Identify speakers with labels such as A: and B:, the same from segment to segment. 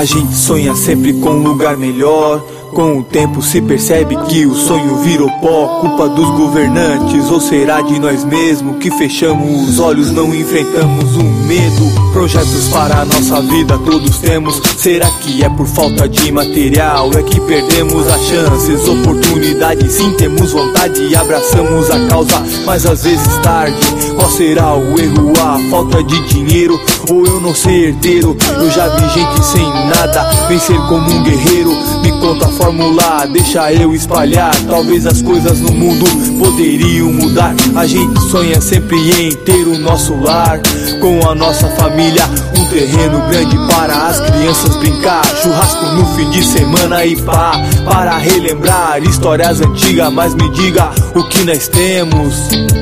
A: A gente sonha sempre com um lugar melhor. Com o tempo se percebe que o sonho virou pó. Culpa dos governantes ou será de nós mesmos que fechamos os olhos, não enfrentamos o medo? Projetos para a nossa vida todos temos. Será que é por falta de material? É que perdemos as chances, oportunidades? Sim, temos vontade e abraçamos a causa, mas às vezes tarde. Qual será o erro? A falta de dinheiro ou eu não ser herdeiro? Eu já vi gente sem nada vencer como um guerreiro. Me conta a fórmula, deixa eu espalhar. Talvez as coisas no mundo poderiam mudar. A gente sonha sempre em ter o nosso lar, com a nossa família, um terreno grande para as crianças brincar. Churrasco no fim de semana e pá, para relembrar histórias antigas. Mas me diga o que nós temos.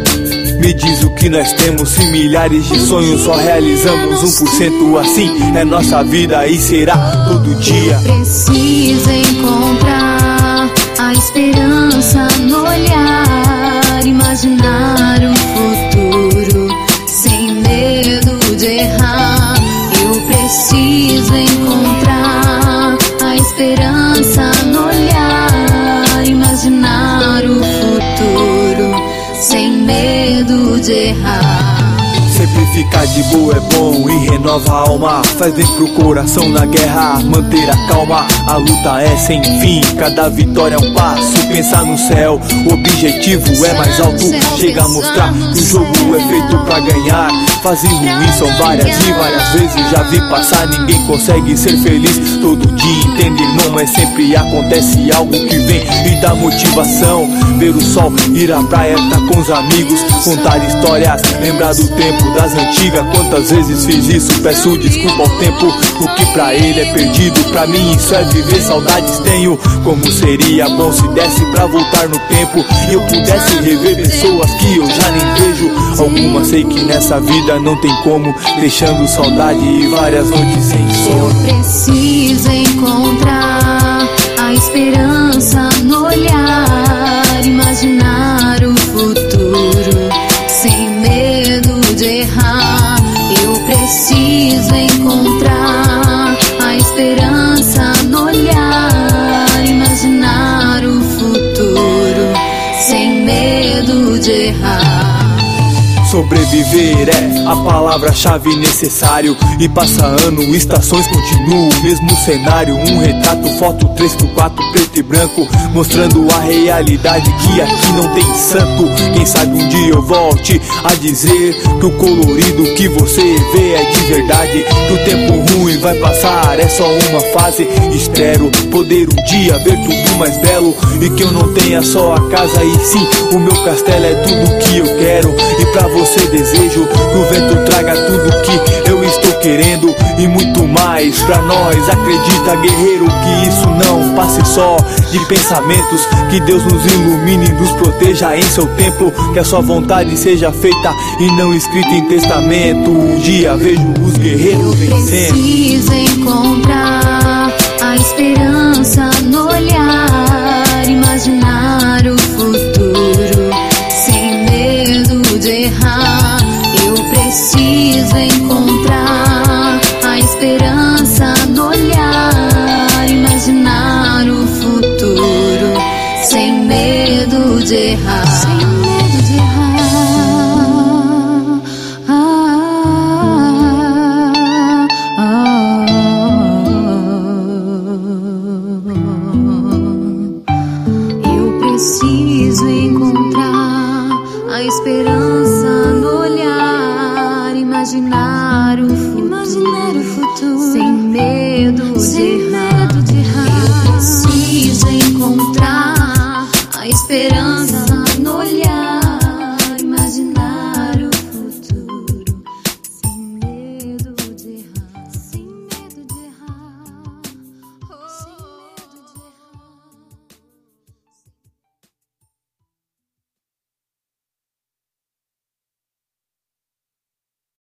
A: Me diz o que nós temos, se milhares de sonhos só realizamos 1%. Assim é nossa vida e será todo dia.
B: Preciso encontrar a esperança no olhar, imaginar um futuro sem medo de errar. Eu preciso encontrar a esperança no olhar, imaginar o futuro sem medo de errar.
A: Sempre ficar de boa é bom e renova a alma. Faz bem pro coração na guerra, manter a calma. A luta é sem fim, cada vitória é um passo. Pensar no céu, o objetivo é mais alto. Chega a mostrar que o jogo é feito pra ganhar. Fazer ruim são várias e várias vezes já vi passar. Ninguém consegue ser feliz todo dia, entende, irmão? Mas sempre acontece algo que vem e dá motivação. Ver o sol, ir à praia, tá com os amigos, contar histórias, lembrar do tempo das antigas. Quantas vezes fiz isso, peço desculpa ao tempo. O que pra ele é perdido, pra mim isso é viver. Saudades tenho, como seria bom se desse pra voltar no tempo e eu pudesse rever pessoas que eu já nem vejo. Algumas sei que nessa vida não tem como, deixando saudade e várias noites sem sono.
B: Eu preciso encontrar a esperança no olhar, imaginar o futuro sem medo de errar. Eu preciso encontrar a esperança no olhar, imaginar o futuro sem medo de errar.
A: Sobreviver é a palavra-chave necessário. E passa ano, estações continuam o mesmo cenário. Um retrato, foto 3x4, preto e branco, mostrando a realidade que aqui não tem santo. Quem sabe um dia eu volte a dizer que o colorido que você vê é de verdade. Que o tempo ruim vai passar, é só uma fase. Espero poder um dia ver tudo mais belo, e que eu não tenha só a casa e sim o meu castelo. É tudo que eu quero e pra você desejo que o vento traga tudo que eu estou querendo e muito mais pra nós. Acredita, guerreiro, que isso não passe só de pensamentos. Que Deus nos ilumine e nos proteja em seu templo. Que a sua vontade seja feita e não escrita em testamento. Um dia vejo os guerreiros vencendo.
B: Preciso encontrar a esperança no olhar, imaginar o futuro sem medo de errar. Eu preciso encontrar a esperança no olhar, imaginar o futuro sem medo de errar. Sem medo de errar. Eu preciso encontrar a esperança no olhar, imaginar o futuro